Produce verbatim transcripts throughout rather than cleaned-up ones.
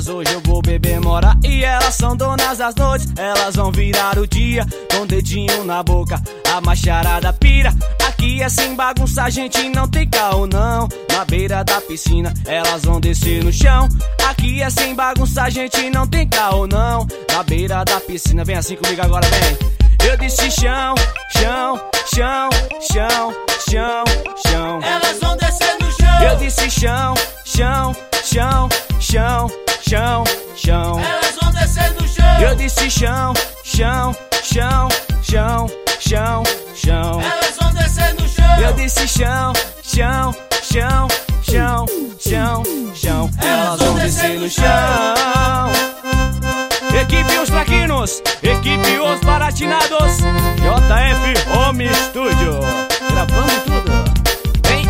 outras hoje eu vou beber mora. E elas são donas das noites, elas vão virar o dia com o dedinho na boca, a macharada pira. Aqui é sem bagunça, a gente não tem caô não. Na beira da piscina, elas vão descer no chão. Aqui é sem bagunça, a gente não tem caô não. Na beira da piscina, vem assim comigo agora, vem. Eu disse chão, chão, chão, chão, chão, chão. Elas vão descer no chão. Eu disse chão, chão, chão, chão, chão, chão. Elas vão descer no chão. Eu disse chão, chão, chão, chão, chão, chão. Elas vão descer no chão. Eu disse chão, chão, chão, chão, chão, chão. Elas vão descer no chão. Equipe Os Traquinos, equipe Os Baratinados, J F Home Studio, gravando tudo. Vem.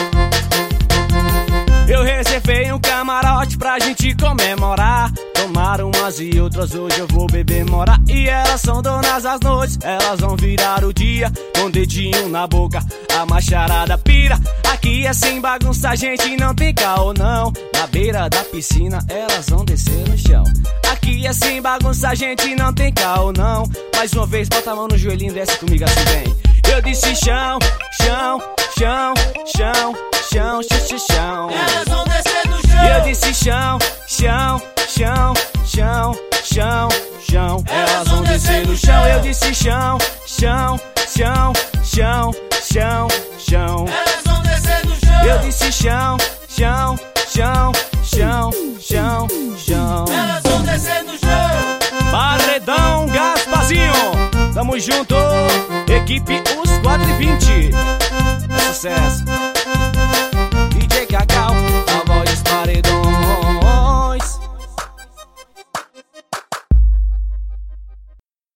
Eu reservei um camarote pra gente comemorar. Tomaram umas e outras, hoje eu vou beber mora. E elas são donas das noites, elas vão virar o dia com o dedinho na boca, a macharada pira. Aqui é sem bagunça, a gente não tem caô não. Na beira da piscina, elas vão descer no chão. Aqui é sem bagunça, a gente não tem caô não. Mais uma vez, bota a mão no joelhinho, desce comigo assim, vem. Eu disse chão, chão, chão, chão, chão, chão, chão. Elas vão descer no chão. Eu disse chão, chão, chão, chão, chão, chão. Elas vão descer no chão. Eu disse chão, chão, chão, chão, chão, chão. Elas vão descer no chão. Eu disse chão, chão, chão, chão, chão, chão. Elas vão descer no chão. Paredão Gasparzinho, tamo junto. Equipe Os quatro e vinte. É sucesso.